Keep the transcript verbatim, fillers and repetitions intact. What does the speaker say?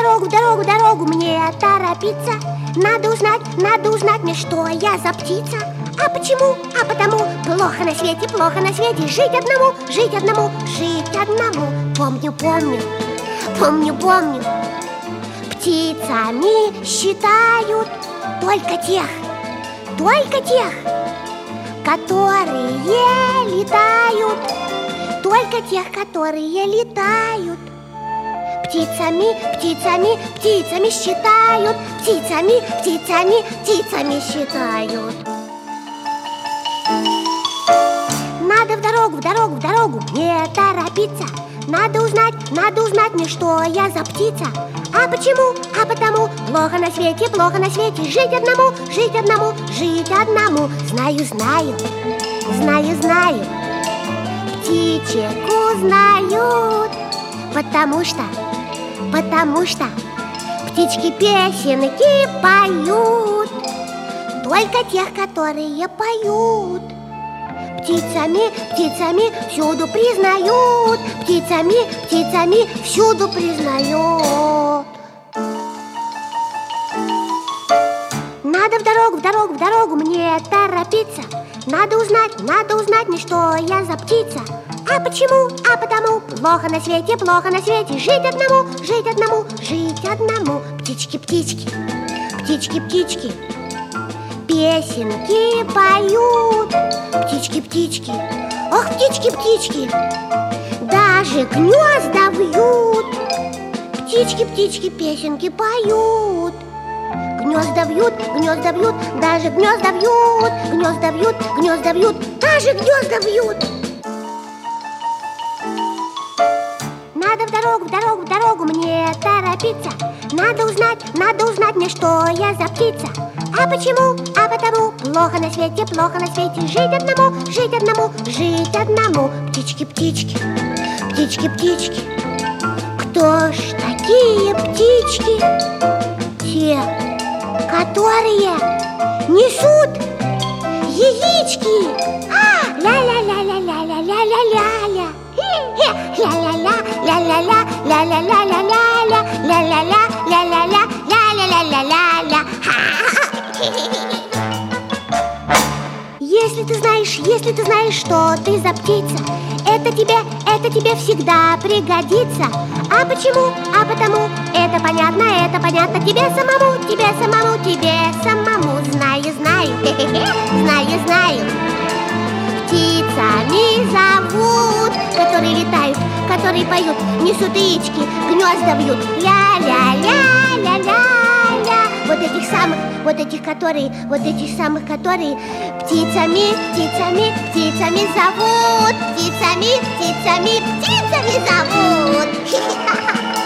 дорогу, в дорогу, дорогу мне торопиться. Надо узнать, надо узнать мне, что я за птица. А почему? А потому плохо на свете, плохо на свете. Жить одному, жить одному, жить одному. Помню, помню, помню, помню. Птицами считают только тех, только тех, которые летают, только тех, которые летают. Птицами, птицами, птицами считают, птицами, птицами, птицами считают. Надо в дорогу, в дорогу, в дорогу мне торопиться. Надо узнать, надо узнать мне, что я за птица. А почему? А потому плохо на свете, плохо на свете. Жить одному, жить одному, жить одному. Знаю, знаю, знаю, знаю. Птичек узнают, потому что, потому что птички песенки поют, только тех, которые поют. Птицами, птицами всюду признают, птицами, птицами всюду признают. Надо в дорогу, в дорогу, в дорогу мне торопиться. Надо узнать, надо узнать мне, что я за птица. А почему? А потому плохо на свете, плохо на свете. Жить одному, жить одному, жить одному. Птички, птички, птички, птички, песенки поют. Птички, птички, ох, птички, птички, даже гнезда вьют. Птички, птички, песенки поют. Гнезда вьют, гнезда вьют, даже гнезда вьют. Гнезда вьют, гнезда вьют, даже гнезда вьют. Надо в дорогу, в дорогу, в дорогу мне торопиться. Надо узнать, надо узнать мне, что я за птица. А почему? А потому плохо на свете, плохо на свете. Жить одному, жить одному, жить одному. Птички, птички, птички, птички. Кто ж такие птички? Те, которые несут яички. А, ля-ля-ля-ля-ля-ля-ля-ля-ля-ля. Ля-ля-ля, ля-ля-ля, ля-ля-ля-ля-ля-ля, ля-ля-ля, ля-ля-ля, ля-ля-ля-ля-ля-ля. Если ты знаешь, если ты знаешь, что ты за птица, это тебе, это тебе всегда пригодится. А почему? А потому это понятно, это понятно тебе самому, тебе самому, тебе самому. Знаю, знаю, знаю, знаю. Птицами зовут, которые летают, которые поют, несут яички, гнезда вьют. Ля-ля-ля-ля-ля-ля. Вот этих самых, вот этих, которые, вот этих самых, которые птицами, птицами, птицами зовут. Птицами, птицами, птицами зовут.